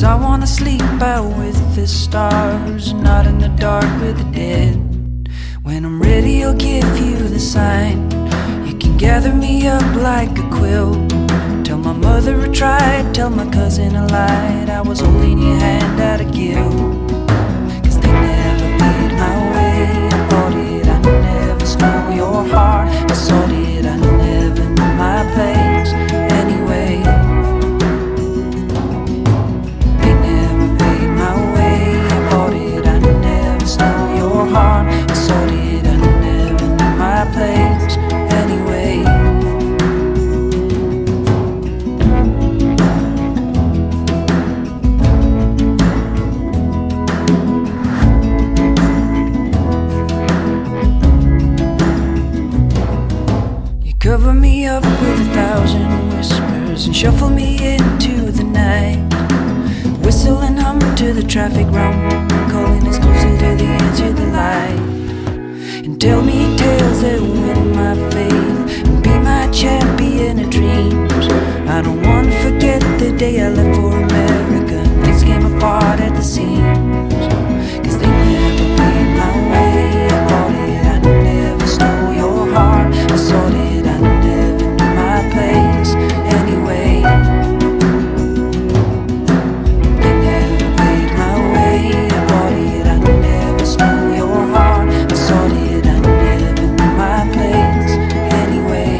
I wanna sleep out with the stars, not in the dark with the dead. When I'm ready I'll give you the sign. You can gather me up like a quilt. Tell my mother I tried, tell my cousin I lied. I was holding your hand out of guilt. Cause they never paid my way. I bought it, I never stole your heart. I sought it, I never knew my place. Anyway, they never paid my way. I bought it, I never stole your heart. I sought it, I never knew my place. Anyway, cover me up with 1,000 whispers and shuffle me into the night. Whistle and hum to the traffic rum, calling us closer to the edge of the light. And tell me tales that win my faith and be my champion of dreams. I don't want to forget the day I left for America and things came apart at the seams. Cause they never paid my way. I bought it, I never stole your heart. I sought it, place. Anyway, they never paid my way. I bought it, I never stole your heart. I sought it, I never knew my place. Anyway,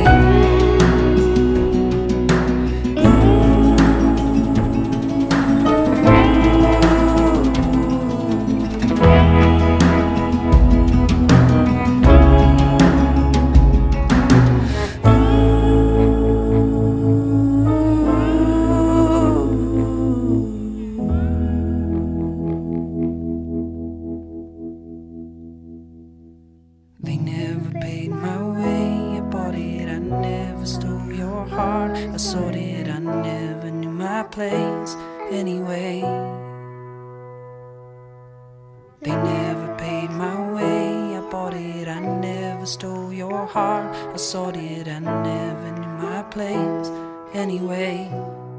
they never paid my way. I bought it, I never stole your heart. I sought it, I never knew my place. Anyway, they never paid my way. I bought it, I never stole your heart. I sought it, I never knew my place. Anyway.